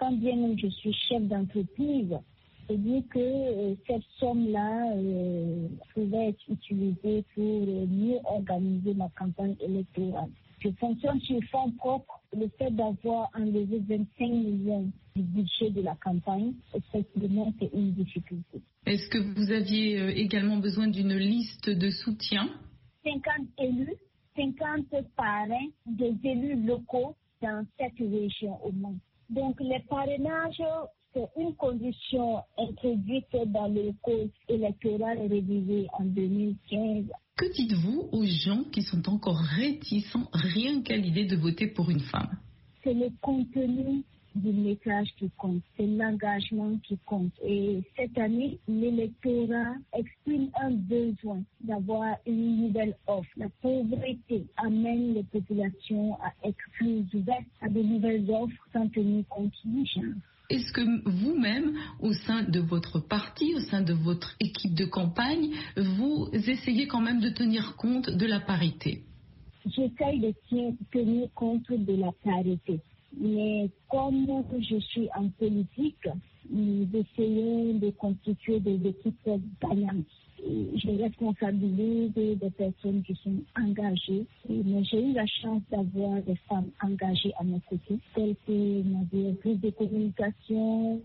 quand bien même je suis chef d'entreprise, c'est-à-dire que cette somme-là pouvait être utilisée pour mieux organiser ma campagne électorale. Je fonctionne sur fonds propres. Le fait d'avoir enlevé 25 millions du budget de la campagne, effectivement, c'est une difficulté. Est-ce que vous aviez également besoin d'une liste de soutien ? 50 élus, 50 parrains des élus locaux dans cette région au monde. Donc les parrainages, c'est une condition introduite dans le code électoral révisé en 2015. Que dites-vous aux gens qui sont encore réticents rien qu'à l'idée de voter pour une femme ? C'est le contenu du message qui compte, c'est l'engagement qui compte. Et cette année, l'électorat exprime un besoin d'avoir une nouvelle offre. La pauvreté amène les populations à être plus ouvertes à de nouvelles offres sans tenir compte du genre. Est-ce que vous-même, au sein de votre parti, au sein de votre équipe de campagne, vous essayez quand même de tenir compte de la parité ? J'essaye de tenir compte de la parité. Mais comme je suis en politique, nous essayons de constituer des équipes gagnantes. Je responsabilise des personnes qui sont engagées. Mais j'ai eu la chance d'avoir des femmes engagées à mes côtés, telles que ma directrice de communication,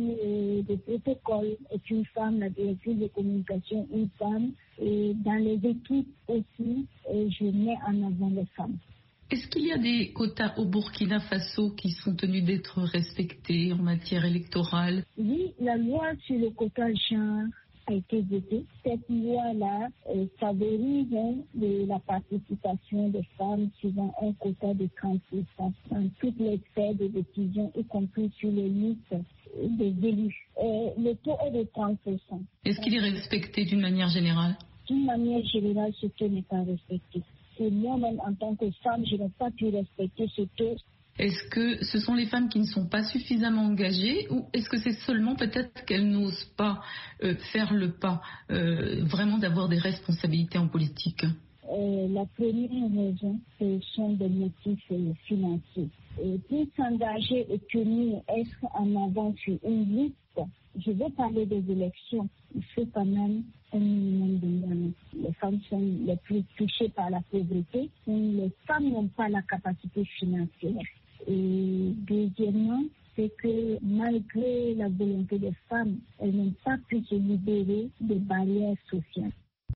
de protocole est une femme, la directrice de communication une femme. Et dans les équipes aussi, je mets en avant les femmes. Est-ce qu'il y a des quotas au Burkina Faso qui sont tenus d'être respectés en matière électorale ? Oui, la loi sur le quota genre a été votée. Cette loi-là favorise la participation des femmes suivant un quota de 30% dans toutes les sphères de décision, y compris sur les listes des élus. Le taux est de 30%. Est-ce qu'il est respecté d'une manière générale ? D'une manière générale, ce taux n'est pas respecté. Et moi-même, en tant que femme, je n'ai pas pu respecter ce taux. Est-ce que ce sont les femmes qui ne sont pas suffisamment engagées ou est-ce que c'est seulement peut-être qu'elles n'osent pas faire le pas vraiment d'avoir des responsabilités en politique ? La première raison, ce sont des motifs financiers. Et pour s'engager et tenir, être en avant sur une liste, je veux parler des élections, il faut quand même un minimum de moyens. Les femmes sont les plus touchées par la pauvreté, les femmes n'ont pas la capacité financière. Et deuxièmement, c'est que malgré la volonté des femmes, elles n'ont pas pu se libérer des barrières sociales.